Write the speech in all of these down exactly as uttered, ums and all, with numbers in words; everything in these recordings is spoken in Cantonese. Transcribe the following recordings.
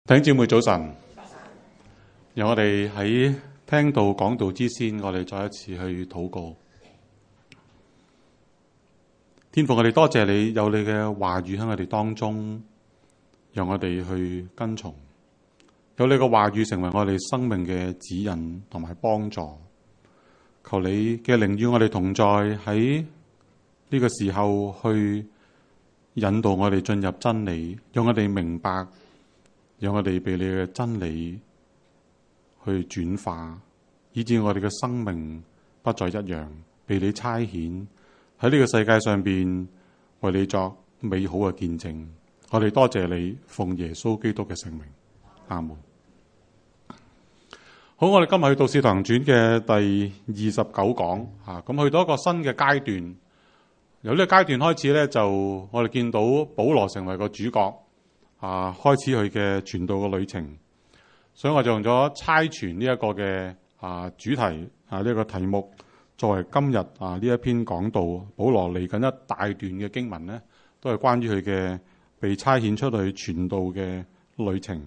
弟兄姊妹早晨，讓我哋喺聽道講道之先，我哋再一次去禱告。天父，我哋多謝你有你嘅話語喺我哋當中，讓我哋去跟從，有你嘅話語成為我哋生命嘅指引同埋幫助。求你嘅靈與我哋同在，喺呢個時候去引導我哋進入真理，讓我哋明白，讓我哋被你嘅真理去轉化，以致我哋嘅生命不再一樣，被你差遣喺呢個世界上邊為你作美好嘅見證。我哋多謝你，奉耶穌基督嘅聖名，阿門。好，我哋今日去到《使徒行傳》嘅第二十九講啊，咁去到一個新嘅階段。由呢個階段開始咧，就我哋見到保羅成為個主角啊，開始佢嘅傳道嘅旅程。所以我就用咗差傳呢一個嘅啊主題啊呢、這個題目作為今日啊呢一篇講道。保羅嚟緊一大段嘅經文咧，都係關於佢嘅被差遣出去傳道嘅旅程。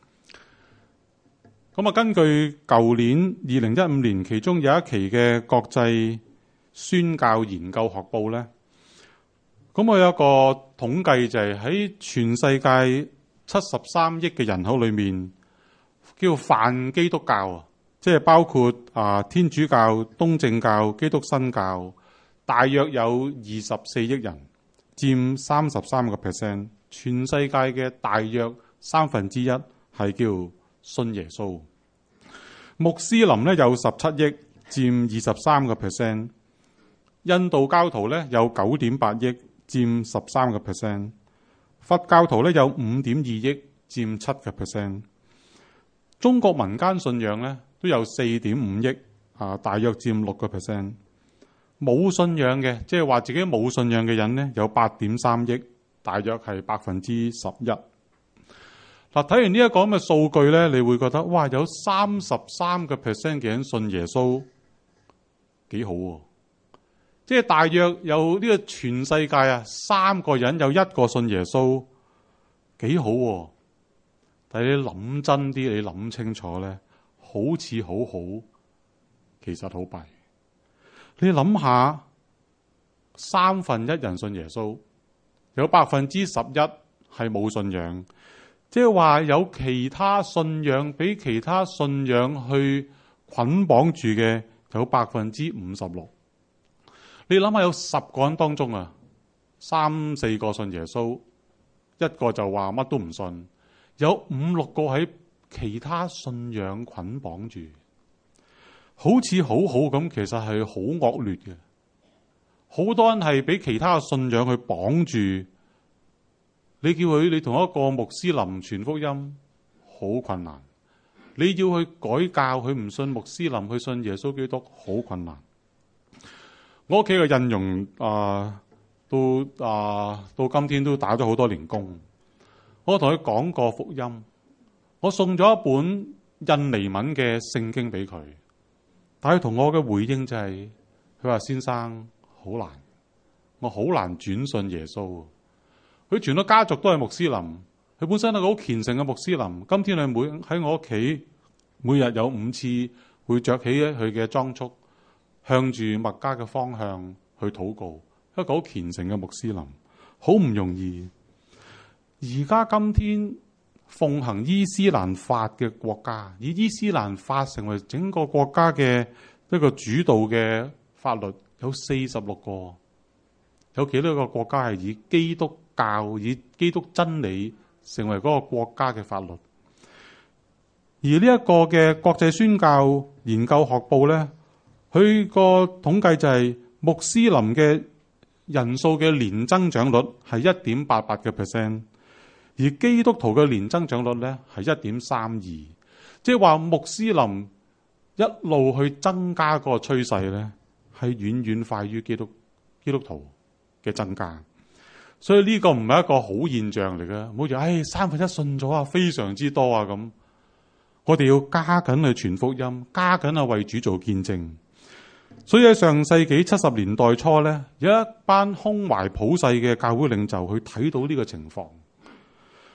咁啊，根據舊年二零一五年其中有一期嘅國際宣教研究學報咧，咁我有一個統計，就係喺全世界七十三億嘅人口裏面，叫泛基督教啊，即係包括啊天主教、東正教、基督新教，大約有二十四億人，佔三十三個 percent。全世界嘅大約三分之一係叫信耶穌。穆斯林咧有十七億，佔二十三個 percent。印度教徒咧有九點八億，佔十三個 percent。佛教徒咧有五點二億，佔七個 percent。中國民間信仰咧都有四點五億，啊，大約佔六個 percent。冇信仰嘅，即係話自己冇信仰嘅人咧有八點三億，大約係百分之十一。嗱，睇完呢一個咁嘅數據咧，你會覺得哇，有三十三個 percent 嘅人信耶穌，幾好喎！即係大約有呢個全世界啊，三個人有一個信耶穌，幾好喎！但係你諗真啲，你諗清楚咧，好似好好，其實好弊。你諗下，三分一人信耶穌，有百分之十一係冇信仰。即係話有其他信仰俾其他信仰去捆綁住嘅有百分之五十六。你諗下，有十個人當中啊，三四個信耶穌，一個就話乜都唔信，有五六個喺其他信仰捆綁住，好似好好咁，其實係好惡劣嘅。好多人係俾其他信仰去綁住。你叫佢你同一個穆斯林傳福音好困難，你要去改教佢唔信穆斯林，去信耶穌基督好困難。我屋企嘅印傭啊，都啊到今天都打咗好多年工。我同佢講過福音，我送咗一本印尼文嘅聖經俾佢，但係同我嘅回應就係佢話，先生好難，我好難轉信耶穌。佢全個家族都係穆斯林，佢本身係個好虔誠嘅穆斯林。今天佢每喺我屋企，每日有五次會着起佢嘅裝束，向住麥加嘅方向去禱告，一個好虔誠嘅穆斯林，好唔容易。而家今天奉行伊斯蘭法嘅國家，以伊斯蘭法成為整個國家嘅一個主導嘅法律，有四十六個，有幾多個國家係以基督教以基督真理成為嗰個國家嘅法律。而呢一個嘅國際宣教研究學報咧，佢個統計就係穆斯林嘅人數嘅年增長率係一點八八嘅 percent， 而基督徒嘅年增長率咧係一點三二，即係話穆斯林一路去增加嗰個趨勢咧，係遠遠快於基督基督徒嘅增加。所以呢個唔係一個好現象嚟嘅，唔好似唉三分一信咗啊，非常之多啊咁。我哋要加緊去傳福音，加緊啊為主做見證。所以喺上世紀七十年代初咧，有一班胸懷普世嘅教會領袖去睇到呢個情況，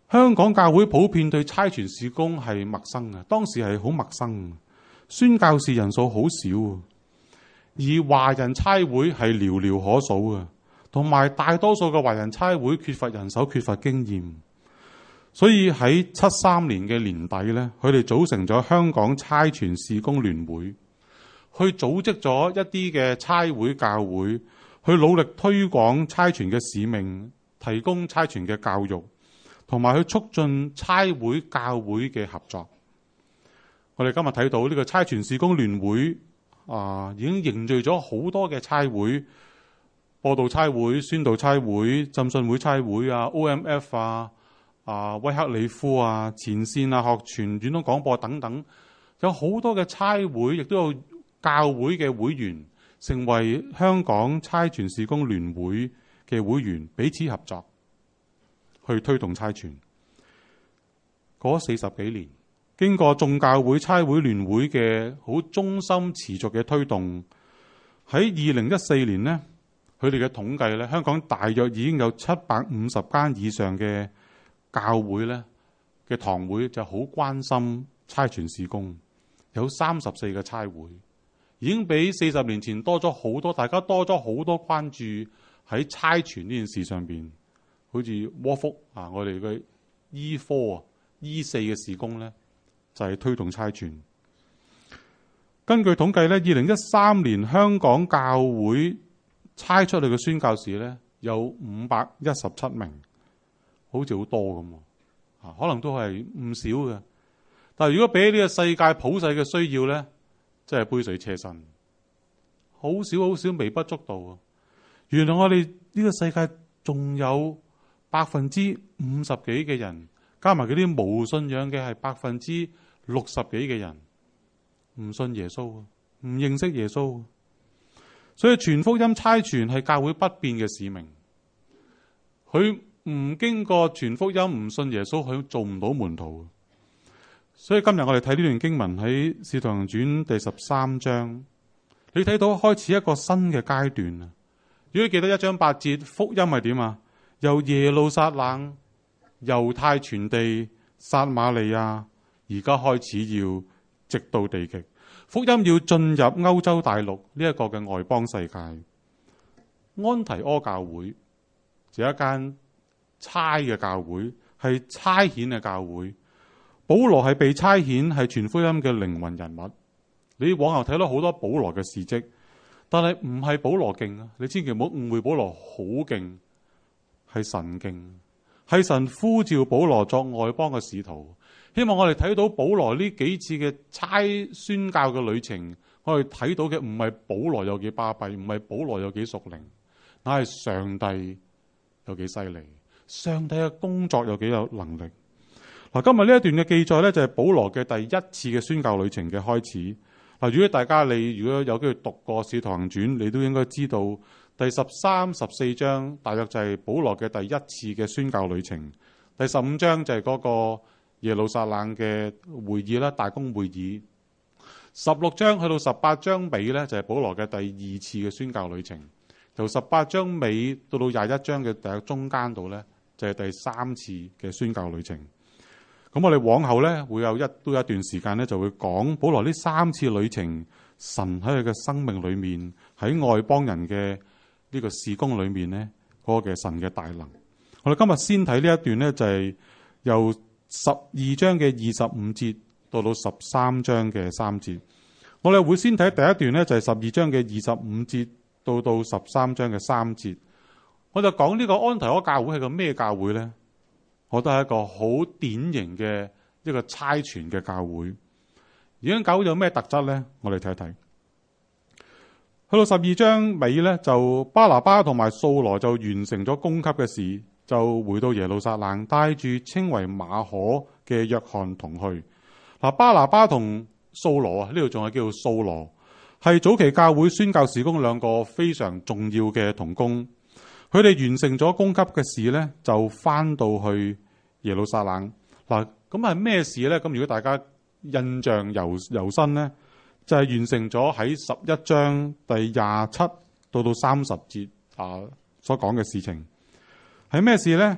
香港教會普遍對差傳事工係陌生嘅，當時係好陌生，宣教士人數好少，而華人差會係寥寥可數嘅，同埋大多數嘅華人差會缺乏人手、缺乏經驗，所以喺七三年嘅年底咧，佢哋組成咗香港差傳事工聯會，去組織咗一啲嘅差會教會，去努力推廣差傳嘅使命，提供差傳嘅教育，同埋去促進差會教會嘅合作。我哋今日睇到呢個差傳事工聯會啊，已經凝聚咗好多嘅差會，播道差會、宣道差會、浸信會差會啊、O M F 啊、啊威克里夫啊、前線啊、學傳、遠東廣播等等，有好多嘅差會，亦都有教會嘅會員成為香港差傳事工聯會嘅會員，彼此合作去推動差傳。過咗四十幾年，經過眾教會差會聯會嘅好忠心持續嘅推動，喺二零一四年呢，佢哋嘅統計咧，香港大約已經有七百五十間以上嘅教會咧嘅堂會就好關心差傳事工，有三十四個差會，已經比四十年前多咗好多，大家多咗好多關注喺差傳呢件事上邊。好似窩福啊，我哋嘅醫科啊、醫四嘅事工咧，就係推動差傳。根據統計咧，二零一三年香港教會差出去嘅宣教士咧有五百一十七名，好似好多咁啊，可能都係唔少嘅。但係如果比起呢個世界普世嘅需要咧，真係杯水車薪，好少好少，微不足道啊！原來我哋呢個世界仲有百分之五十幾嘅人，加埋嗰啲冇信仰嘅係百分之六十幾嘅人唔信耶穌，唔認識耶穌。所以傳福音差傳係教會不變嘅使命。佢唔經過傳福音，唔信耶穌，佢做唔到門徒。所以今日我哋睇呢段經文喺《使徒行傳》第十三章，你睇到開始一個新嘅階段啊！如果你記得一章八節，福音係點啊？由耶路撒冷、猶太全地、撒瑪利亞，而家開始要直到地極。福音要進入歐洲大陸呢一個嘅外邦世界。安提阿教會就一間差嘅教會，係差遣嘅教會。保羅係被差遣，係傳福音嘅靈魂人物。你往後睇到好多保羅嘅事蹟，但係唔係保羅勁啊！你千祈唔好誤會保羅好勁。係神勁，係神呼召保羅作外邦嘅使徒。希望我哋睇到保羅呢幾次嘅差宣教嘅旅程，我哋睇到嘅唔係保羅有幾巴閉，唔係保羅有幾屬靈，乃係上帝有幾犀利，上帝嘅工作有幾有能力。嗱，今日呢一段嘅記載呢，就係保羅嘅第一次嘅宣教旅程嘅開始。嗱，如果大家你如果有機會讀過《使徒行傳》，你都應該知道。第十三、十四章大約就係保羅嘅第一次嘅宣教旅程。第十五章就係嗰個耶路撒冷嘅會議啦，大公會議。十六章去到十八章尾咧，就係保羅嘅第二次嘅宣教旅程。由十八章尾到到廿一章嘅第中間度咧，就係第三次嘅宣教旅程。咁我哋往後咧會有一都有一段時間咧，就會講保羅呢三次旅程，神喺佢嘅生命裏面，喺外邦人嘅呢個事工裏面呢，嗰個嘅神嘅大能。我哋今日先睇呢一段呢，就係由十二章嘅二十五節到到十三章嘅三節。我哋會先睇第一段呢，就係十二章嘅二十五節到到十三章嘅三節。我就講呢個安提阿教會係個咩教會呢？我覺得係一個好典型嘅一個差傳嘅教會。而家教會有咩特質呢？我哋睇一睇。去到十二章尾咧，就巴拿巴同埋掃羅就完成咗供給嘅事，就回到耶路撒冷，帶住稱為馬可嘅約翰同去。嗱，巴拿巴同掃羅啊，呢度仲係叫做掃羅，係早期教會宣教事工兩個非常重要嘅同工。佢哋完成咗供給嘅事咧，就翻到去耶路撒冷。嗱，咁係咩事咧？咁如果大家印象猶猶新咧，就係完成咗喺十一章第廿七到到三十節啊所講嘅事情。係咩事呢？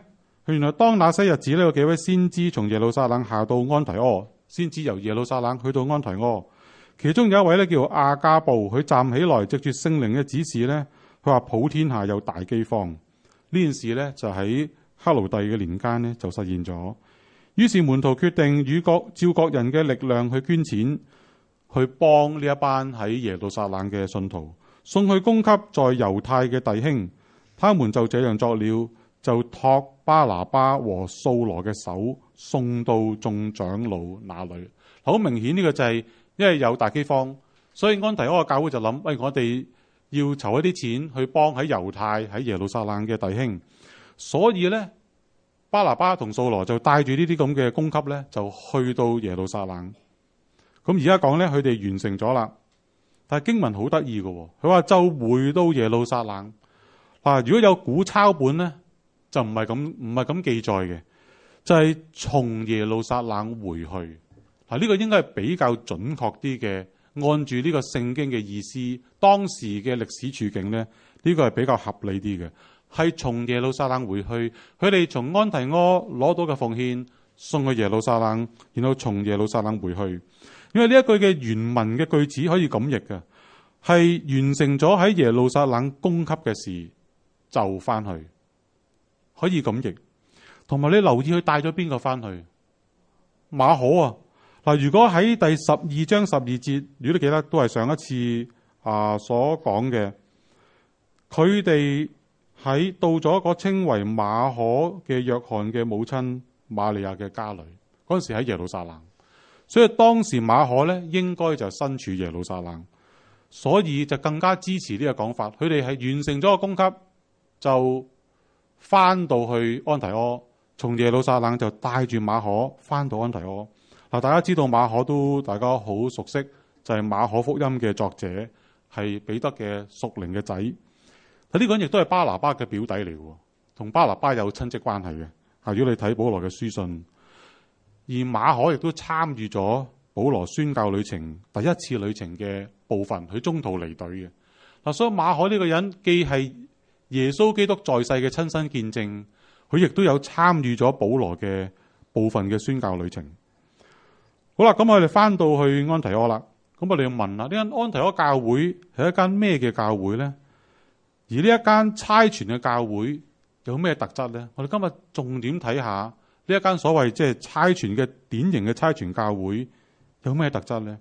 原來當那些日子呢，有幾位先知從耶路撒冷下到安提阿，先知由耶路撒冷去到安提阿，其中有一位呢，叫亞加布，佢站起來，藉住聖靈嘅指示呢，佢話普天下有大饑荒。呢件事呢，就喺黑奴帝嘅年間呢，就實現咗。於是門徒決定與各照各人嘅力量去捐錢，去幫呢一班喺耶路撒冷嘅信徒，送去供給在猶太嘅弟兄。他們就這樣作了，就託巴拿巴和掃羅嘅手送到眾長老那裏。好明顯呢個就係因為有大饑荒，所以安提阿嘅教會就諗：喂，我哋要籌一啲錢去幫喺猶太喺耶路撒冷嘅弟兄。所以呢，巴拿巴同掃羅就帶住呢啲咁嘅供給呢，就去到耶路撒冷。咁而家講呢，佢哋完成咗啦。但係經文好得意嘅，佢話就回到耶路撒冷。啊，如果有古抄本呢，就唔係咁唔係咁記載嘅，就係、是、從耶路撒冷回去。嗱，呢個應該係比較準確啲嘅，按住呢個聖經嘅意思，當時嘅歷史處境呢，呢、呢個係比較合理啲嘅。係從耶路撒冷回去，佢哋從安提阿攞到嘅奉獻送去耶路撒冷，然後從耶路撒冷回去。因為呢一句嘅原文嘅句子可以咁譯嘅，係完成咗喺耶路撒冷供給嘅事就翻去，可以咁譯。同埋你留意佢帶咗邊個翻去？馬可啊！嗱，如果喺第十二章十二節，如果你記得都係上一次啊所講嘅，佢哋喺到咗個稱為馬可嘅約翰嘅母親瑪利亞嘅家裏，嗰陣時喺耶路撒冷。所以當時馬可咧應該就身處耶路撒冷，所以就更加支持呢個講法。佢哋係完成咗個供給，就翻到去安提阿，從耶路撒冷就帶住馬可翻到安提阿。嗱，大家知道馬可都大家好熟悉，就係、是、馬可福音嘅作者，係彼得嘅屬靈嘅仔。嗱，呢個人亦都係巴拿巴嘅表弟嚟嘅，同巴拿巴有親戚關係嘅。啊，如果你睇保羅嘅書信。而馬可亦都參與咗保羅宣教旅程第一次旅程嘅部分，佢中途離隊嘅。嗱，所以馬可呢個人既係耶穌基督在世嘅親身見證，佢亦都有參與咗保羅嘅部分嘅宣教旅程。好啦，咁我哋翻到去安提阿啦。咁我哋要問啦，呢間安提阿教會係一間咩嘅教會呢？而呢一間差傳嘅教會有咩特質呢？我哋今日重點睇下。呢一間所謂即係差傳嘅典型嘅差傳教會有咩特質呢？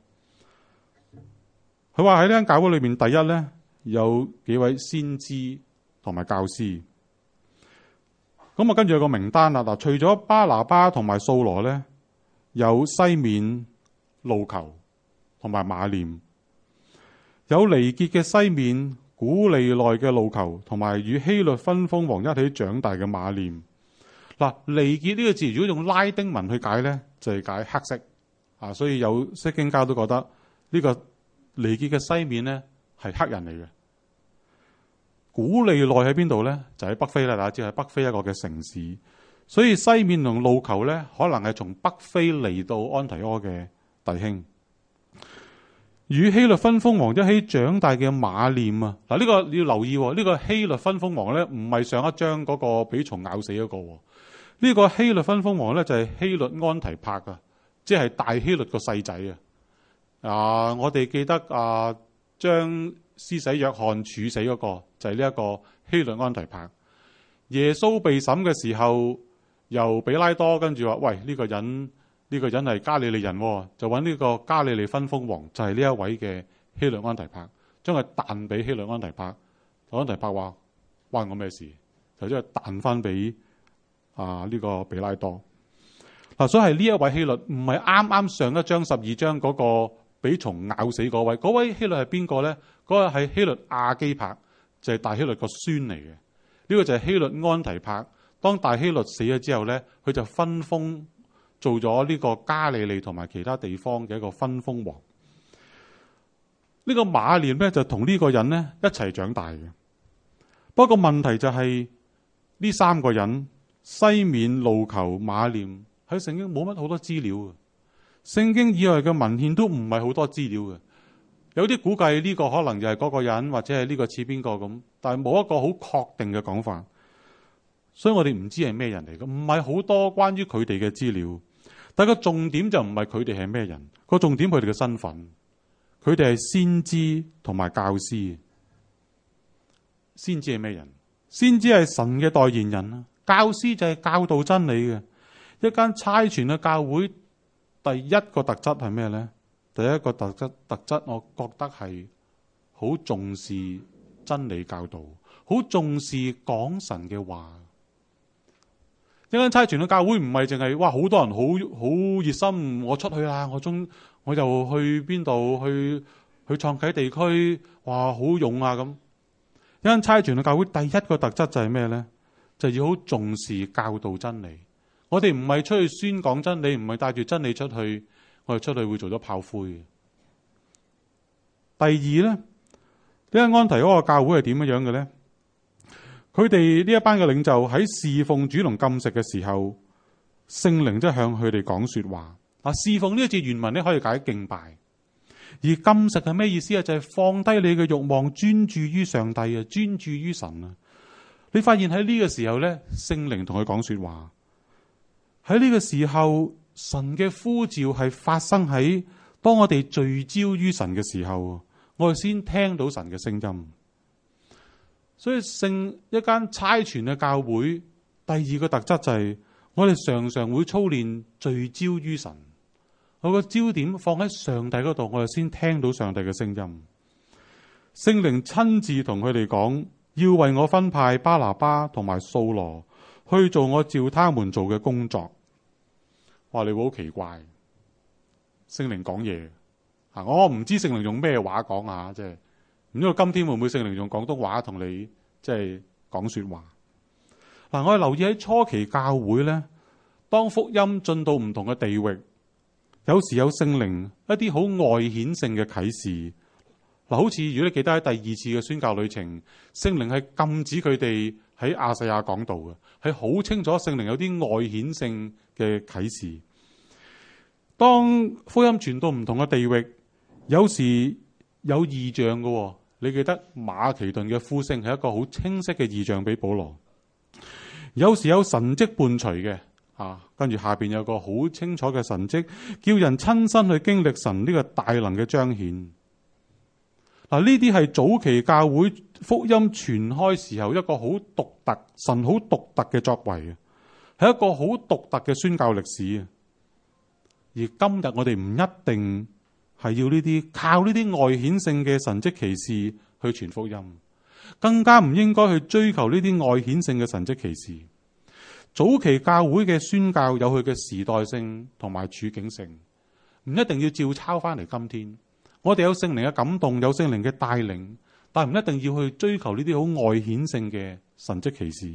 佢話喺呢間教會裏面，第一呢，有幾位先知同埋教師。咁我跟住有個名單啦。嗱，除咗巴拿巴同埋掃羅呢，有西面、路求同埋馬念，有尼結嘅西面、古利奈嘅路求，同埋與希律分封王一起長大嘅馬念。嗱，尼結呢個字如果用拉丁文去解呢，就係、是、解黑色啊，所以有釋經家都覺得呢個尼結嘅西面呢係黑人嚟嘅。古利奈喺邊度呢？就喺北非啦，大家知係北非一個嘅城市，所以西面同路求呢，可能係從北非嚟到安提阿嘅弟兄。與希律分封王一起長大嘅馬念啊，嗱、這、呢個你要留意，呢、這個希律分封王呢，唔係上一章嗰個俾蟲咬死嗰、那個。呢個希律分封王咧就係希律安提帕啊，即係大希律個細仔啊！啊，我哋記得啊，將施洗約翰處死嗰個就係呢一個希律安提帕。耶穌被審嘅時候，由比拉多跟住話：喂，呢個人呢個人係加利利人，就揾呢個加利利分封王，就係呢一位嘅希律安提帕，將佢彈俾希律安提帕。安提帕話：關我咩事？就將佢彈翻俾。啊！呢、這個比拉多嗱、啊，所以係呢一位希律，唔係啱啱上一章十二章嗰個俾蟲咬死嗰位。嗰位希律係邊個咧？嗰、那個係希律亞基帕，就係、是、大希律個孫嚟嘅。呢、這個就係希律安提帕。當大希律死咗之後咧，佢就分封做咗呢個加利利同埋其他地方嘅一個分封王。呢、這個馬念咧就同呢個人咧一齊長大嘅。不過問題就係、是、呢三個人。西面、路求、馬念喺聖經冇乜好多資料嘅，聖經以外嘅文獻都唔係好多資料嘅。有啲估計呢個可能就係嗰個人，或者係呢個似邊個咁，但係冇一個好確定嘅講法。 所以我哋唔知係咩人嚟嘅，唔係好多關於佢哋嘅資料。但個重點就唔係佢哋係咩人，個重點佢哋嘅身份，佢哋係先知同埋教師。先知係咩人？先知係神嘅代言人啦，教師就係教導真理嘅。一間差傳嘅教會，第一個特質係咩呢？第一個特質特質，我覺得係好重視真理教導，好重視講神嘅話。一間差傳嘅教會唔係淨係哇，好多人好好熱心，我出去啦，我中我又去邊度去去創啟地區，哇，好勇啊咁。一間差傳嘅教會第一個特質就係咩呢？就要好重視教導真理。我哋唔係出去宣講真理，唔係帶住真理出去，我哋出去會做咗炮灰。第二呢，呢間安提嗰個教會係點樣嘅呢？佢哋呢一班嘅領袖喺侍奉主同禁食嘅時候，聖靈即係向佢哋講說話。啊，侍奉呢一節原文咧可以解敬拜，而禁食係咩意思啊？就係、是、放低你嘅慾望，專注於上帝啊，專注於神啊。你發現喺呢個時候咧，聖靈同佢講說話。喺呢個時候，神嘅呼召係發生喺當我哋聚焦於神嘅時候，我哋先聽到神嘅聲音。所以聖一間差傳嘅教會，第二個特質就係我哋常常會操練聚焦於神，我個焦點放喺上帝嗰度，我哋先聽到上帝嘅聲音。聖靈親自同佢哋講，要為我分派巴拿巴同埋掃羅去做我召他們做嘅工作。話你會好奇怪，聖靈講嘢啊！我唔知聖靈用咩話講啊，即係。唔知道今天會唔會聖靈用廣東話同你即係講說話？嗱，我哋留意喺初期教會咧，當福音進到唔同嘅地域，有時有聖靈一啲好外顯性嘅啟示。嗱，好似如果你記得喺第二次嘅宣教旅程，聖靈係禁止佢哋喺亞細亞講道嘅，係好清楚聖靈有啲外顯性嘅啟示。當福音傳到唔同嘅地域，有時有異象嘅。你記得馬其頓嘅呼聲係一個好清晰嘅異象俾保羅。有時有神蹟伴隨嘅，啊，跟住下邊有個好清楚嘅神蹟，叫人親身去經歷神呢個大能嘅彰顯。嗱，呢啲係早期教會福音傳開時候一個好獨特、神好獨特嘅作為，係一個好獨特嘅宣教歷史。而今日我哋唔一定係要呢啲靠呢啲外顯性嘅神蹟奇事去傳福音，更加唔應該去追求呢啲外顯性嘅神蹟奇事。早期教會嘅宣教有佢嘅時代性同埋處境性，唔一定要照抄翻嚟今天。我哋有聖靈嘅感動，有聖靈嘅帶領，但唔一定要去追求呢啲好外顯性嘅神蹟奇事。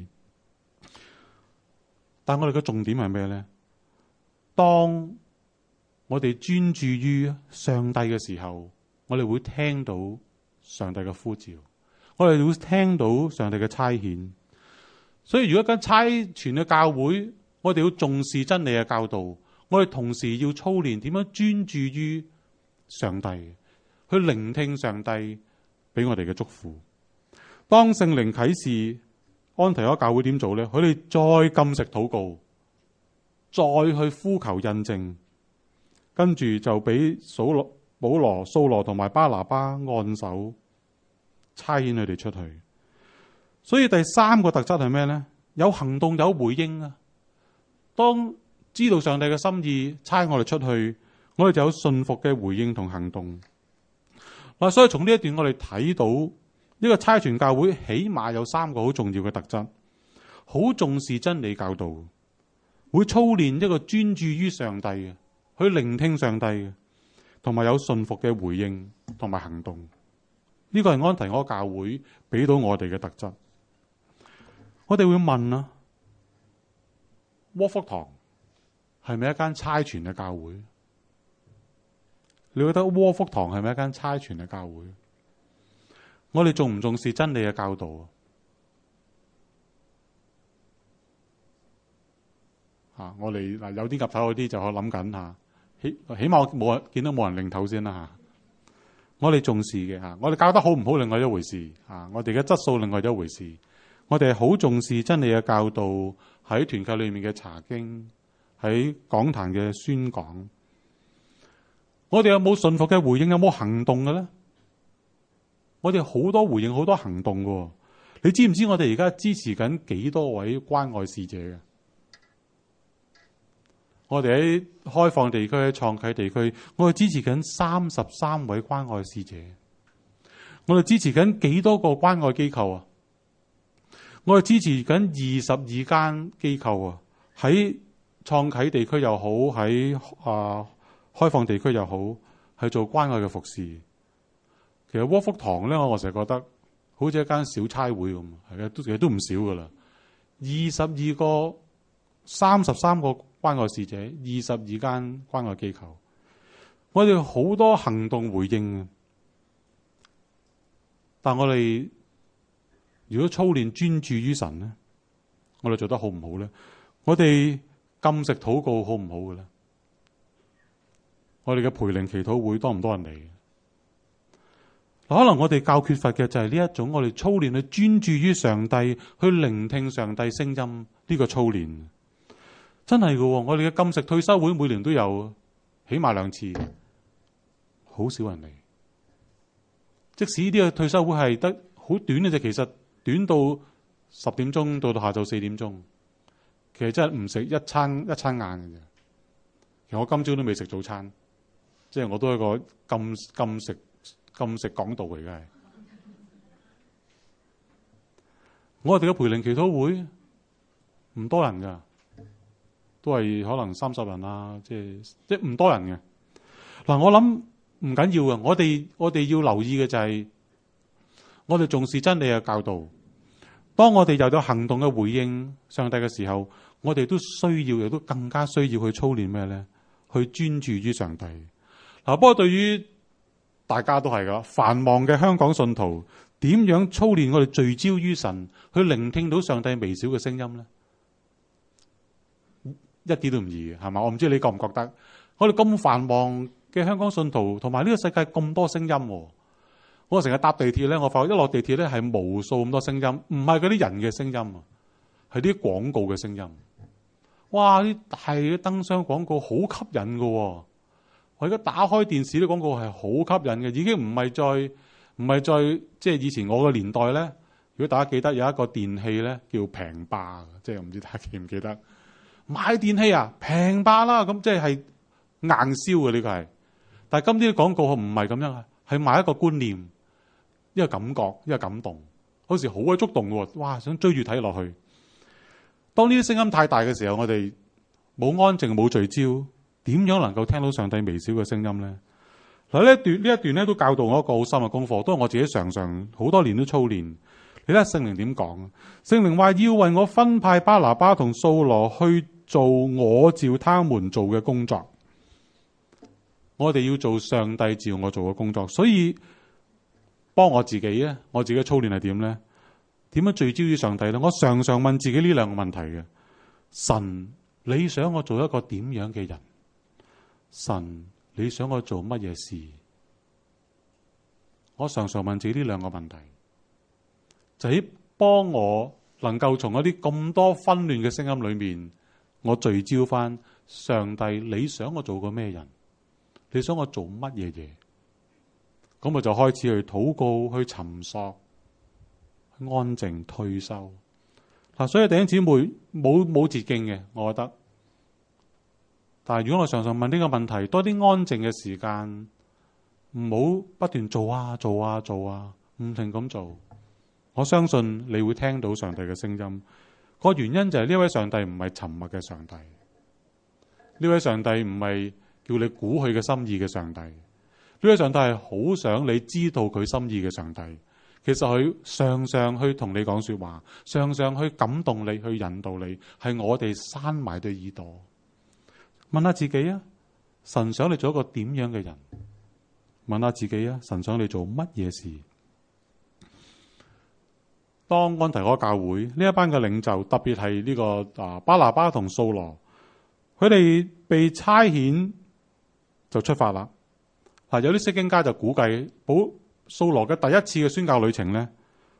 但我哋嘅重點係咩呢？當我哋專注於上帝嘅時候，我哋會聽到上帝嘅呼召，我哋會聽到上帝嘅差遣。所以如果間差傳嘅教會，我哋要重視真理嘅教導，我哋同時要操練點樣專注於上帝，去聆聽上帝俾我哋嘅祝福。當聖靈啟示安提阿教會點做呢？佢哋再禁食禱告，再去呼求印證。跟住就俾掃羅、保羅、掃羅同埋巴拿巴按手，差遣佢哋出去。所以第三個特質係咩呢？有行動，有回應啊！當知道上帝嘅心意，差我哋出去，我哋就有信服嘅回應同行動。嗱，所以從呢一段我哋睇到呢個差傳教會起碼有三個好重要嘅特質：好重視真理教導，會操練一個專注於上帝嘅。去聆聽上帝，同埋有信服嘅回應同埋行動。呢個係安提阿教會俾到我哋嘅特質。我哋會問啊，窩福堂係咪一間差傳嘅教會？你覺得窩福堂係咪一間差傳嘅教會？我哋重唔重視真理嘅教導啊？我哋嗱有啲岌頭嗰啲就可諗緊吓。起起碼冇人見到冇人擰頭先啦吓，我哋重視嘅吓，我哋教得好唔好另外一回事吓，我哋嘅質素另外一回事， 我哋係好重視真理嘅教導，喺團契裏面嘅查經，喺講壇嘅宣講。我哋有冇順服嘅回應？有冇行動嘅咧？我哋好多回應，好多行動嘅。你知唔知我哋而家支持緊幾多位關愛使者嘅？我哋喺開放地區、喺創啟地區，我哋支持緊三十三位關愛使者。我哋支持緊幾多個關愛機構啊？我哋支持緊二十二間機構啊！喺創啟地區又好，喺啊開放地區又好，係做關愛嘅服侍。其實窩福堂咧，我成日覺得好似一間小差會咁，係啊，都其實都唔少噶啦。二十二個、三十三個關愛使者，二十二間關愛機構，我哋好多行動回應啊！但我哋如果操練專注於神咧，我哋做得好唔好咧？我哋禁食禱告好唔好嘅咧？我哋嘅培靈祈禱會多唔多人嚟？可能我哋較缺乏嘅就係呢一種我哋操練去專注於上帝，去聆聽上帝聲音呢個操練。真係嘅，我哋嘅禁食退修會每年都有，起碼兩次，好少人嚟。即使呢個退修會係得好短嘅啫，其實短到十點鐘到到下晝四點鐘，其實真係唔食一餐一餐晏嘅啫。其實我今朝都未食早餐，即係我都係一個禁禁食禁食講道嚟嘅。我哋嘅培靈祈禱會唔多人噶，都係可能三十人啊，即係即係唔多人嘅。嗱，我諗。唔緊要啊！我哋我哋要留意嘅就係，我哋重視真理嘅教導。當我哋又有行動嘅回應上帝嘅時候，我哋都需要，亦都更加需要去操練咩咧？去專注於上帝。嗱，不過對於大家都係噶，繁忙嘅香港信徒，點樣操練我哋聚焦於神，去聆聽到上帝微小嘅聲音咧？一啲都唔易嘅，係嘛？我唔知你覺唔覺得？我哋咁繁忙嘅香港信徒，同埋呢個世界咁多聲音，我成日搭地鐵咧，我發覺一落地鐵咧係無數咁多聲音，唔係嗰啲人嘅聲音啊，係啲廣告嘅聲音。哇！啲大嘅燈箱廣告好吸引噶，我而家打開電視啲廣告係好吸引嘅，已經唔係再唔係再即係以前我嘅年代咧。如果大家記得有一個電器咧叫平霸，即係唔知大家記唔記得？買電器啊，平霸啦，咁即係硬銷嘅呢個係。但係今天啲廣告唔係咁樣啊，係賣一個觀念，一個感覺，一個感動，好似好鬼觸動嘅，哇！想追住睇落去。當呢啲聲音太大嘅時候，我哋冇安靜冇聚焦，點樣能夠聽到上帝微小嘅聲音咧？嗱，呢一段呢一段咧都教導我一個好深嘅功課，都係我自己常常好多年都操練。你睇聖靈點講？聖靈話要為我分派巴拿巴同掃羅去做我召他們做嘅工作。我哋要做上帝召我做嘅工作，所以幫我自己咧，我自己嘅操練係點咧？點樣聚焦於上帝咧？我常常問自己呢兩個問題嘅：神，你想我做一個點樣嘅人？神，你想我做乜嘢事？我常常問自己呢兩個問題，就喺幫我能夠從一啲咁多紛亂嘅聲音裏面，我聚焦翻上帝，你想我做個咩人？你想我做乜嘢嘢？咁我就開始去禱告，去尋索，去安靜退修。嗱，所以弟兄姊妹冇冇捷徑嘅，我覺得。但係如果我常常問呢個問題，多啲安靜嘅時間，唔好不斷做啊做啊做啊，唔停咁做。我相信你會聽到上帝嘅聲音。個原因就係呢位上帝唔係沉默嘅上帝，呢位上帝唔係叫你估佢嘅心意嘅上帝，呢位上帝係好想你知道佢心意嘅上帝。其實佢常常去同你講說話，常常去感動你，去引導你，係我哋閂埋對耳朵。問下自己啊，神想你做一個點樣嘅人？問下自己啊，神想你做乜嘢事？當安提阿教會呢一班嘅領袖，特別係呢個啊巴拿巴同掃羅，佢哋被差遣就出發啦。嗱，有啲釋經家就估計，保掃羅嘅第一次嘅宣教旅程咧，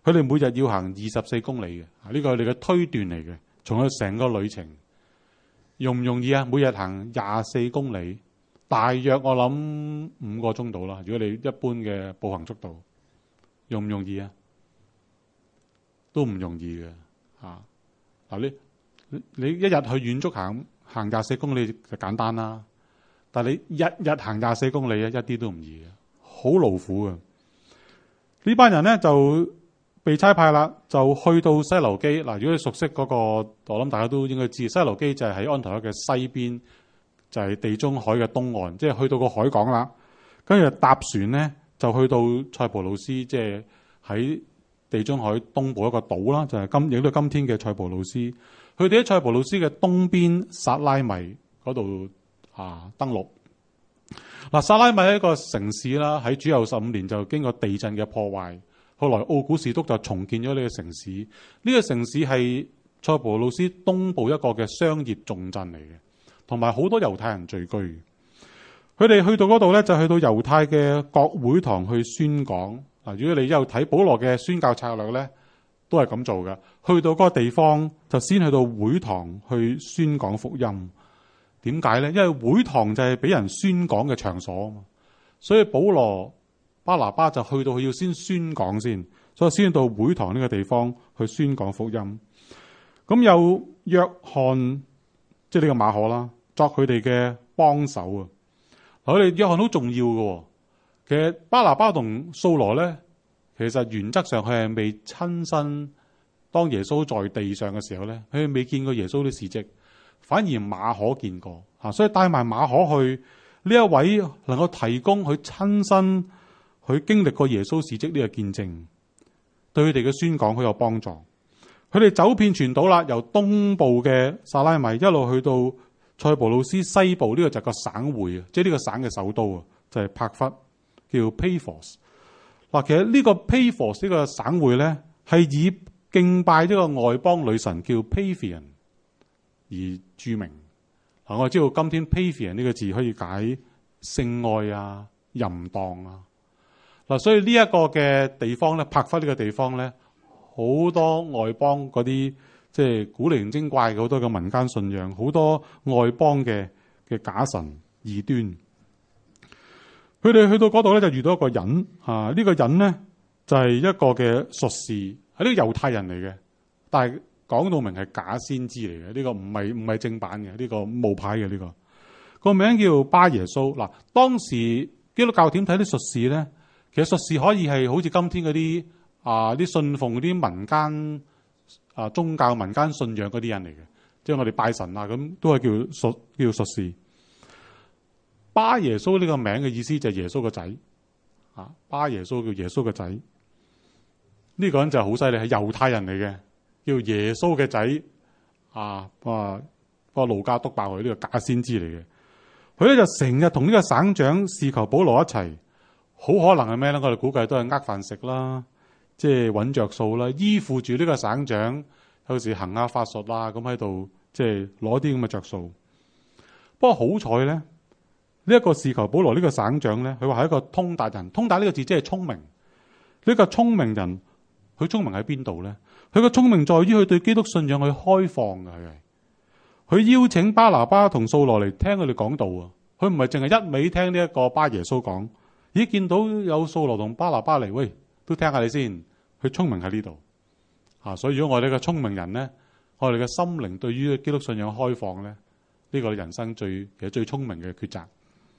佢哋每日要行二十四公里嘅，呢個係你嘅推斷嚟嘅。從佢成個旅程容唔容易啊？每日行廿四公里，大約我諗五個鐘度啦。如果你一般嘅步行速度，容唔容易啊？都唔容易嘅嚇。嗱，你你一日去遠足行行廿四公里就簡單啦，但係你日日行廿四公里啊，一啲都唔易嘅，好勞苦嘅。呢班人咧就被差派啦，就去到西流基。嗱，如果你熟悉嗰個，我諗大家都應該知，西流基就係喺安提阿嘅西邊，就係地中海嘅東岸，即係去到個海港啦。跟住搭船咧，就去到塞浦路斯，即係喺地中海東部一個島啦，就係今影到今天嘅塞浦路斯。佢哋喺塞浦路斯嘅東邊薩拉米嗰度啊登陸。嗱，薩拉米係一個城市啦，喺主後十五年就經過地震嘅破壞，後來奧古士督就重建咗呢個城市。呢、這個城市係塞浦路斯東部一個嘅商業重鎮嚟嘅，同埋好多猶太人聚居。佢哋去到嗰度咧，就去到猶太嘅國會堂去宣講。嗱，如果你有睇保羅嘅宣教策略咧，都係咁做嘅。去到嗰個地方就先去到會堂去宣講福音。點解咧？因為會堂就係俾人宣講嘅場所啊嘛，所以保羅巴拿巴就去到佢要先宣講先，所以先到會堂呢個地方去宣講福音。咁有約翰，即係呢個馬可啦，作佢哋嘅幫手啊。佢哋約翰好重要嘅。其實巴拿巴同掃羅咧，其實原則上佢係未親身當耶穌在地上嘅時候咧，佢未見過耶穌啲事蹟。反而馬可見過嚇，所以帶埋馬可去，呢一位能夠提供佢親身佢經歷過耶穌事蹟呢個見證，對佢哋嘅宣講好有幫助。佢哋走遍全島啦，由東部嘅薩拉米一路去到塞浦路斯西部，呢、這個就係個省會啊，即係呢個省嘅首都啊，就係、是、帕弗，叫 Paphos。嗱，其實呢個 Paphos 呢個省會咧，係以敬拜呢個外邦女神叫 Paphian而著名。嗱，我知道今天 Paphian 呢個字可以解性愛啊、淫蕩啊。嗱，所以呢一個嘅地方咧，帕弗呢個地方咧，好多外邦嗰啲即係古靈精怪嘅好多嘅民間信仰，好多外邦嘅嘅假神異端。佢哋去到嗰度咧，就遇到一個人啊，呢、呢個人咧就係、是、一個嘅術士，係呢個猶太人嚟嘅，但係講到明係假先知嚟嘅，呢、呢個唔係唔係正版嘅，呢、呢個冒牌嘅呢、呢個。個名叫巴耶穌。嗱，當時基督教點睇啲術士咧？其實術士可以係好似今天嗰啲啊啲信奉嗰啲民間啊宗教民間信仰嗰啲人嚟嘅，即係我哋拜神啊咁，都係叫術叫術士。巴耶穌呢個名嘅意思就係耶穌個仔啊，巴耶穌叫耶穌個仔。呢、這個人就係好犀利，係猶太人嚟嘅，叫耶穌嘅仔啊，啊個路加督爆佢呢個假先知嚟嘅。佢咧就成日同呢個省長試求保羅一齊，好可能係咩咧？我哋估計都係呃飯食啦，即係揾着數啦，依附住呢個省長，有時行下法術啦，咁喺度即係攞啲咁嘅着數。不過好彩咧。呢、這、一個試求保羅呢個省長咧，佢話係一個通達人。通達呢個字即係聰明。呢、這個聰明人，佢聰明喺邊度咧？佢個聰明在於佢對基督信仰去開放嘅。佢係佢邀請巴拿巴同掃羅嚟聽佢哋講道啊。佢唔係淨係一味聽呢一個巴耶穌講。咦，見到有掃羅同巴拿巴嚟，喂，都聽下你先。佢聰明喺呢度啊。所以如果我哋嘅聰明人咧，我哋嘅心靈對於基督信仰開放咧，呢、這個人生最其實最聰明嘅抉擇。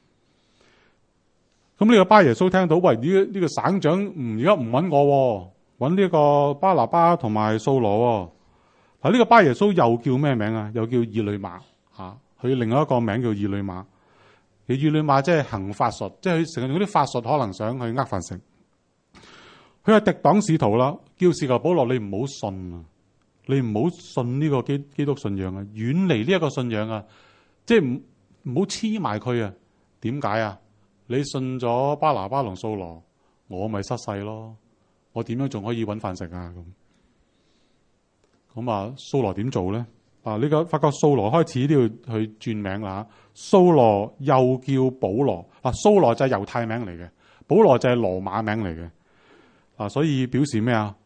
咁呢個巴耶穌聽到，喂，呢、這、呢個省長唔而家唔揾我，揾呢個巴拿巴同埋掃羅。嗱，呢個巴耶穌又叫咩名啊？又叫以呂馬嚇，佢另外一個名叫以呂馬。其實以呂馬即係行法術，即係佢成日用啲法術，可能想去呃飯食。佢係敵黨使徒啦，叫士求保羅，你唔好信啊！你唔好信呢個基基督信仰啊，遠離呢一個信仰啊，即係唔唔好黐埋佢啊。點解啊？你信咗巴拿巴同掃羅，我咪失勢咯。我點樣仲可以揾飯食啊？咁咁啊，掃羅點做咧？啊，呢個發覺掃羅開始都要去轉名啦。掃羅又叫保羅。嗱，掃羅就係猶太名嚟嘅，保羅就係羅馬名嚟嘅。啊，所以表示咩啊？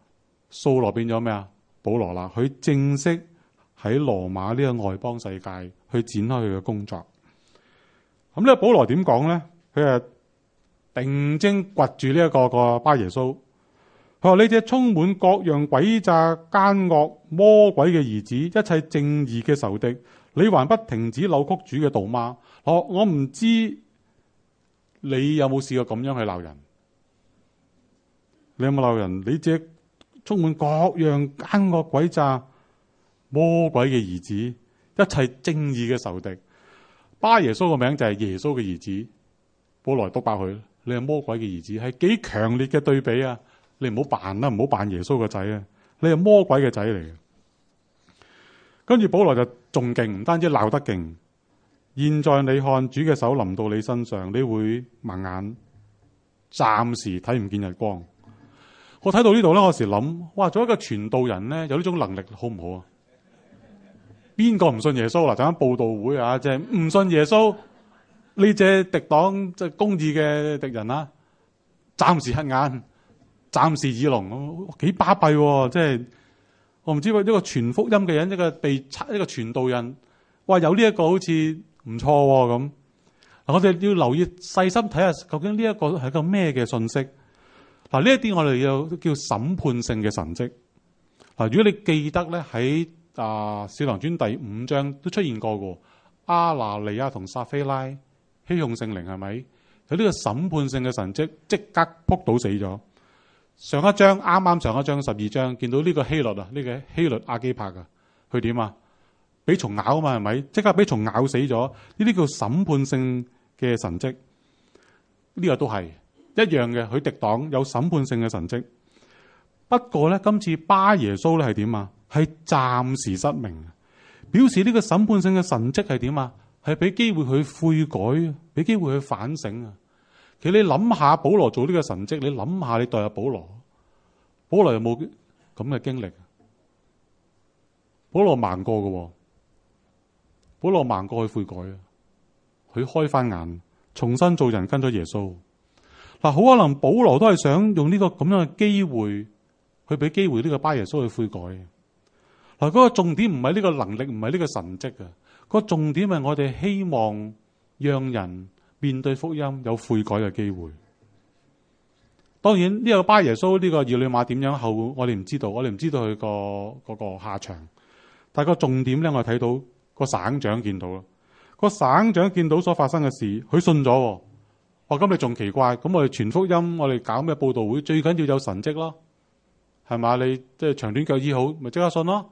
掃羅變咗咩啊？保羅啦，佢正式喺羅馬呢個外邦世界去展開佢嘅工作。咁呢個保羅點講咧？佢係定睛掘住呢一個個巴耶穌，佢話：你這充滿各樣詭詐奸惡魔鬼嘅兒子，一切正義嘅仇敵，你還不停止扭曲主嘅道嗎？我我唔知你有冇試過咁樣去鬧人？你有冇鬧人？你這充滿各樣奸惡詭詐魔鬼嘅兒子，一切正義嘅仇敵。巴耶穌個名就係耶穌嘅兒子。保羅督爆佢，你係魔鬼嘅兒子，係幾強烈嘅對比啊！你唔好扮啦，唔好扮耶穌個仔啊！你係魔鬼嘅仔嚟嘅。跟住保羅就仲勁，唔單止鬧得勁。現在你看主嘅手臨到你身上，你會盲眼，暫時睇唔見日光。我睇到呢度咧，我時諗，哇！做一個傳道人咧，有呢種能力好唔好啊？邊個唔信耶穌啦？就喺佈道會啊，即係唔信耶穌呢隻敵黨即係公義嘅敵人啦，暫時黑眼，暫時耳聾，幾巴閉喎！即係我唔知一個傳福音嘅人，一個被一個傳道人，哇！有呢一個好似唔錯咁。嗱，我哋要留意細心睇下，究竟呢一個係一個咩嘅信息？嗱，呢一啲我哋要叫審判性嘅神蹟。嗱，如果你記得咧，喺啊《使徒行傳》第五章都出現過嘅，阿拿尼亞同撒非拉欺哄聖靈，係咪有呢個審判性嘅神蹟？即刻撲倒死咗。上一章啱啱上一章十二章見到呢個希律啊，呢個希律亞基帕啊，佢點啊？俾蟲咬啊嘛，係咪？即刻俾蟲咬死咗。呢啲叫審判性嘅神蹟。呢個都係一樣嘅，佢敵擋有審判性嘅神蹟。不過咧，今次巴耶穌咧係點啊？係暫時失明，表示呢個審判性嘅神蹟係點啊？係俾機會佢悔改，俾機會佢反省啊！其實你諗下，保羅做呢個神蹟，你諗下，你代入保羅，保羅有冇咁嘅經歷？保羅盲過嘅，保羅盲過去悔改啊！佢開翻眼，重新做人，跟咗耶穌。嗱，好可能保羅都係想用呢個咁樣嘅機會，去俾機會呢個巴耶穌去悔改。嗱，嗰個重點唔係呢個能力，唔係呢個神蹟啊！個重點係我哋希望讓人面對福音有悔改嘅機會。當然呢個巴耶穌呢個以利馬點樣後，我哋唔知道，我哋唔知道佢個嗰個下場。但係個重點咧，我哋睇到個省長見到啦，個省長見到所發生嘅事，佢信咗。哇！咁你仲奇怪？咁我哋傳福音，我哋搞咩佈道會？最緊要有神蹟咯，係嘛？你即係長短腳醫好，咪即刻信咯。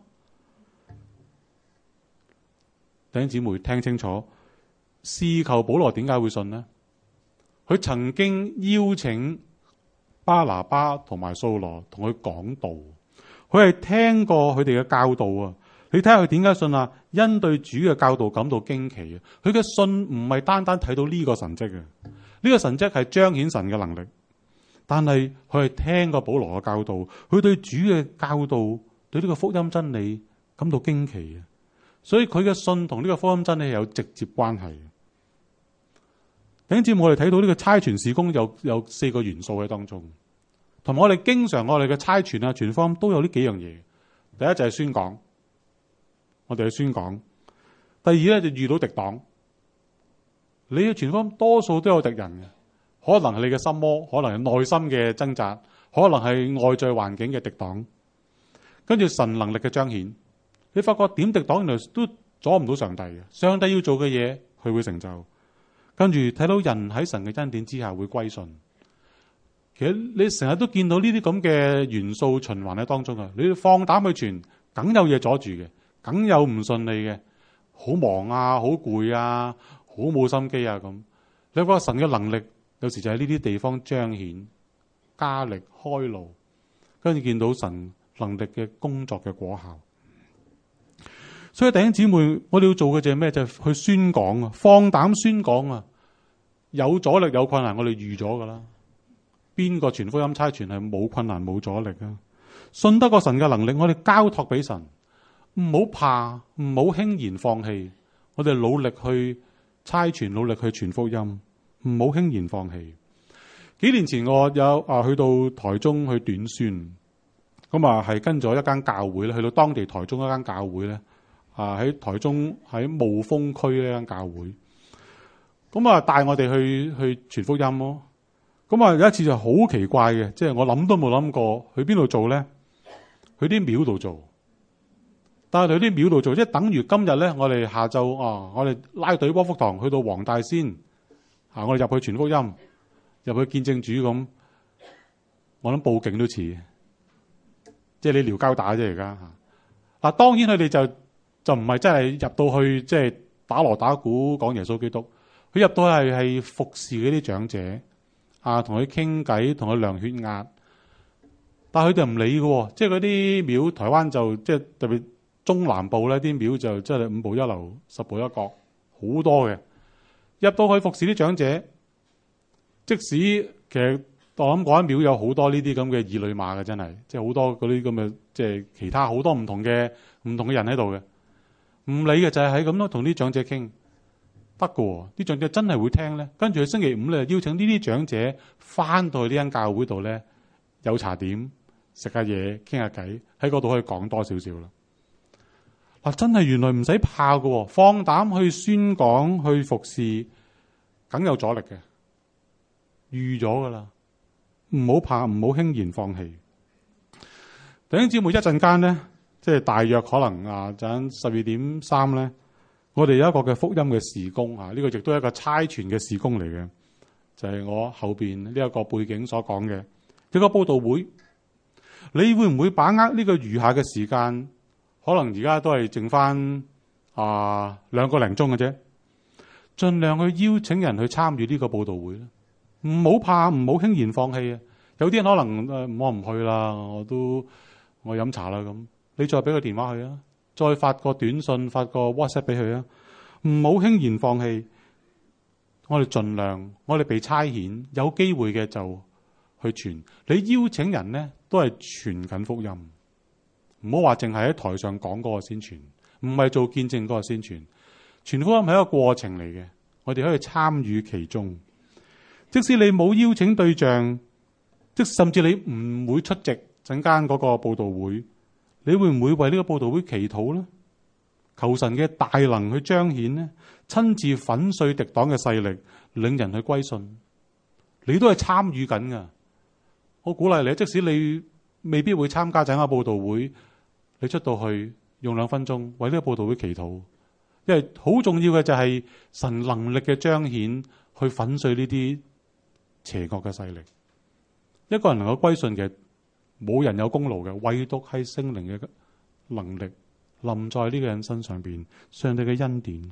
弟兄姊妹聽清楚，試求保羅點解會信呢？佢曾經邀請巴拿巴同埋掃羅同佢講道，佢係聽過佢哋嘅教導啊。你睇下佢點解信啊？因對主嘅教導感到驚奇啊！佢嘅信唔係單單睇到呢個神蹟啊，呢個神蹟係彰顯神嘅能力，但係佢係聽過保羅嘅教導，佢對主嘅教導，對呢個福音真理感到驚奇啊！所以佢嘅信同呢個福音真理係有直接關係。頂住我哋睇到呢個差傳事工有有四個元素喺當中，同埋我哋經常我哋嘅差傳啊傳福音都有呢幾樣嘢。第一就係宣講，我哋去宣講。第二咧就遇到敵黨，你嘅傳福音多數都有敵人嘅，可能係你嘅心魔，可能係內心嘅掙扎，可能係外在環境嘅敵黨。跟住神能力嘅彰顯。你發覺點敵黨原來都阻唔到上帝嘅，上帝要做嘅嘢佢會成就。跟住睇到人喺神嘅恩典之下會歸順。其實你成日都見到呢啲咁嘅元素循環喺當中啊！你放膽去傳，梗有嘢阻住嘅，梗有唔順利嘅，好忙啊，好攰啊，好冇心機啊咁。你發覺神嘅能力有時就喺呢啲地方彰顯、加力、開路，跟住見到神能力嘅工作嘅果效。所以弟兄姊妹，我哋要做嘅就係咩？就係去宣講啊，放膽宣講啊！有阻力有困難，我哋預咗噶啦。邊個傳福音差傳係冇困難冇阻力啊？信得過神嘅能力，我哋交託俾神，唔好怕，唔好輕言放棄。我哋努力去差傳，努力去傳福音，唔好輕言放棄。幾年前我有啊去到台中去短宣， 咁啊係跟咗一間教會咧，去到當地台中一間教會咧，啊喺台中喺霧峰區呢間教會，咁啊帶我哋去去傳福音咯。咁啊有一次就好奇怪嘅，即係我諗都冇諗過去邊度做咧，去啲廟度做。但係去啲廟度做，即係等於今日咧，我哋下晝啊，我哋拉隊波福堂去到黃大仙，啊，我哋入去傳福音，入去見證主咁，我諗報警都似，即係你撩交打啫而家嚇。嗱，當然佢哋就就唔係真係入到去即係打鑼打鼓講耶穌基督，佢入到係係服侍嗰啲長者，啊，同佢傾偈，同佢量血壓，但係佢哋唔理嘅，即係嗰啲廟，台灣就即係特別。中南部咧啲廟就真係五步一樓、十步一角，好多嘅。入到去服侍啲長者，即使其實我諗嗰間廟有好多呢啲咁嘅兒女馬嘅，真係即係好多嗰啲咁嘅即係其他好多唔同嘅唔同嘅人喺度嘅。唔理嘅就係喺咁咯，同啲長者傾得嘅喎，啲長者真係會聽咧。跟住星期五咧邀請呢啲長者翻到去呢間教會度咧，有茶點食下嘢傾下偈，喺嗰度可以講多少少啦。嗱，真係原來唔使怕嘅，放膽去宣講去服侍，梗有阻力嘅，預咗噶啦，唔好怕，唔好輕言放棄。弟兄姊妹，一陣間咧，即係大約可能啊，陣十二點三咧，我哋有一個嘅福音嘅事工啊，呢個亦都係一個差傳嘅事工嚟嘅，就係我後邊呢一個背景所講嘅一個佈道會。你會唔會把握呢個餘下嘅時間？可能而家都係剩翻啊兩個零鐘嘅啫，盡量去邀請人去參與呢個佈道會啦。唔好怕，唔好輕言放棄啊！有啲人可能誒、呃，我唔去啦，我都我飲茶啦咁。你再俾個電話佢啊，再發個短信，發個 WhatsApp 俾佢啊。唔好輕言放棄。我哋盡量，我哋被差遣，有機會嘅就去傳。你邀請人咧，都係傳緊福音。唔好話淨係喺台上講嗰個先傳，唔係做見證嗰個先傳。傳福音係一個過程嚟嘅，我哋可以參與其中。即使你冇邀請對象，即甚至你唔會出席陣間嗰個佈道會，你會唔會為呢個佈道會祈禱呢？求神嘅大能去彰顯呢？親自粉碎敵黨嘅勢力，領人去歸信，你都係參與緊噶。我鼓勵你，即使你未必會參加陣間佈道會。你出到去用兩分鐘為呢個佈道會祈禱，因為好重要嘅就係神能力嘅彰顯，去粉碎呢啲邪惡嘅勢力。一個人能夠歸信嘅，冇人有功勞嘅，唯獨係聖靈嘅能力臨在呢個人身上邊，上帝嘅恩典。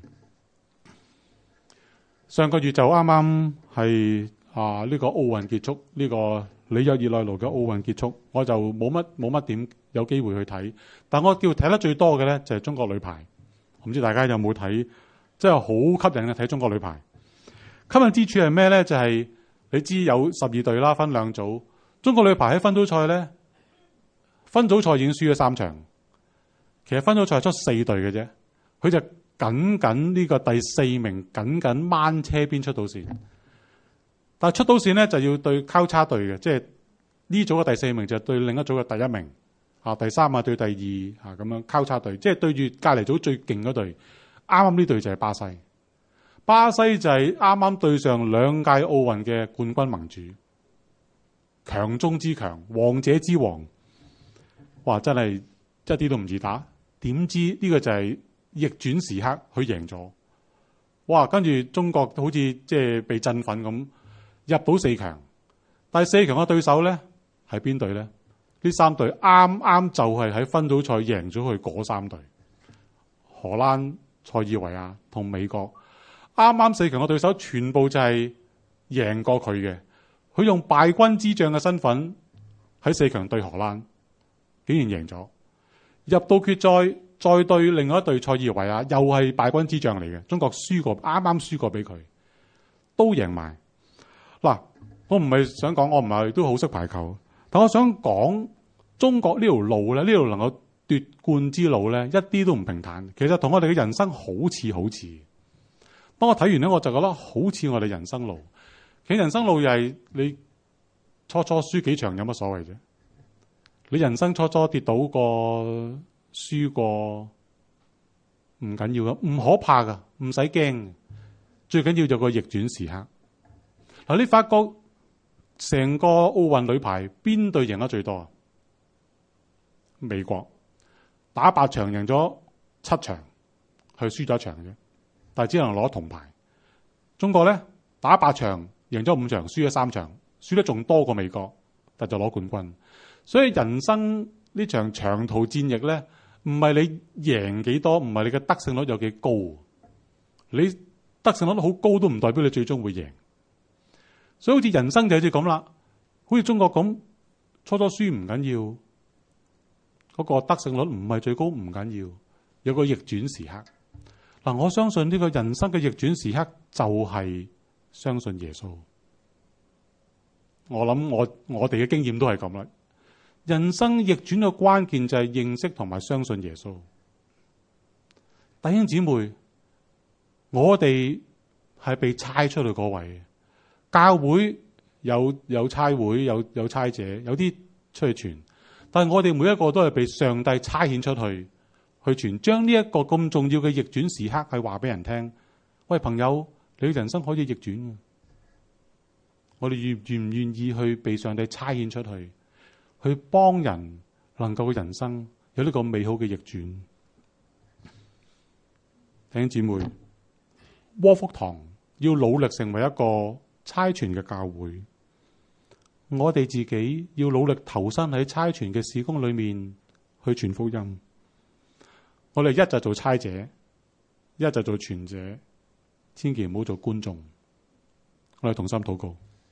上個月就啱啱係啊呢個奧運結束，呢個里約熱內盧嘅奧運結束，我就冇乜冇乜點有機會去睇。但我叫睇得最多嘅咧就係中國女排。唔知大家有冇睇？真係好吸引嘅，睇中國女排。吸引之處係咩咧？就係你知有十二隊啦，分兩組。中國女排喺分組賽咧，分組賽已經輸咗三場。其實分組賽出四隊嘅啫，佢就僅僅呢個第四名，僅僅掹車邊出到線。但係出到線咧就要對交叉隊嘅，即係呢組嘅第四名就對另一組嘅第一名。啊，第三啊對第二啊咁樣交叉隊，即係對住隔離組最勁嗰隊。啱啱呢隊就係巴西，巴西就係啱啱對上兩屆奧運嘅冠軍盟主，強中之強，王者之王。哇！真係一啲都唔易打。點知呢個就係逆轉時刻，佢贏咗。哇！跟住中國好似即係被振奮咁，入到四強。但係四強嘅對手咧係邊隊咧？呢三隊啱啱就係喺分組賽贏咗佢嗰三隊，荷蘭、塞爾維亞同美國。啱啱四強嘅對手全部就係贏過佢嘅，佢用敗軍之將嘅身份喺四強對荷蘭，竟然贏咗。入到決賽再對另外一隊塞爾維亞，又係敗軍之將嚟嘅。中國輸過，啱啱輸過俾佢，都贏埋。嗱，我唔係想講，我唔係都好識排球。但我想講，中國呢條路咧，呢條能夠奪冠之路咧，一啲都唔平坦。其實同我哋嘅人生好似好似。當我睇完咧，我就覺得好似我哋人生路。其實人生路又係你初初輸幾場有乜所謂啫？ 你人生初初跌倒過、輸過，唔緊要噶，唔可怕噶，唔使驚。最緊要有個逆轉時刻。嗱，你發覺成個奧運女排邊隊贏得最多啊？美國打八場贏咗七場，佢輸咗一場啫，但係只能攞銅牌。中國咧打八場贏咗五場，輸咗三場，輸得仲多過美國，但就攞冠軍。所以人生呢場長途戰役咧，唔係你贏幾多，唔係你嘅得勝率有幾高，你得勝率好高都唔代表你最終會贏。所以好似人生就好似咁啦，好似中國咁，初初輸唔緊要，嗰個得勝率唔係最高唔緊要，有個逆轉時刻。嗱，我相信呢個人生嘅逆轉時刻就係相信耶穌。我諗我我哋嘅經驗都係咁啦。人生逆轉嘅關鍵就係認識同埋相信耶穌。弟兄姊妹，我哋係被差出去嗰位。教會有有差會，有有差者，有啲出去傳，但係我哋每一個都係被上帝差遣出去去傳，將呢一個咁重要嘅逆轉時刻係話俾人聽。喂，朋友，你人生可以逆轉。我哋願願唔願意去被上帝差遣出去，去幫人能夠人生有呢個美好嘅逆轉？弟兄姊妹，窩福堂要努力成為一個差傳嘅教會，我哋自己要努力投身喺差傳嘅事工裏面去傳福音。我哋一就做差者，一就做傳者，千祈唔好做觀眾。我哋同心禱告。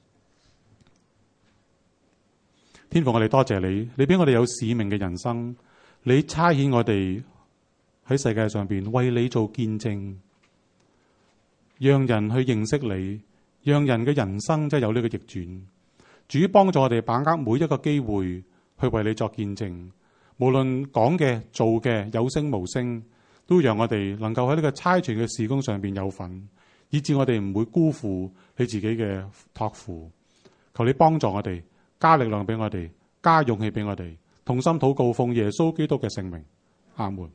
天父，我哋多謝你，你俾我哋有使命嘅人生，你差遣我哋喺世界上邊為你做見證，讓人去認識你，讓人嘅人生真係有呢個逆轉。主幫助我哋把握每一個機會去為你作見證，無論講嘅做嘅有聲無聲，都讓我哋能夠喺呢個差傳嘅事工上邊有份，以致我哋唔會辜負你自己嘅託付。求你幫助我哋，加力量俾我哋，加勇氣俾我哋，同心禱告，奉耶穌基督嘅聖名，阿門。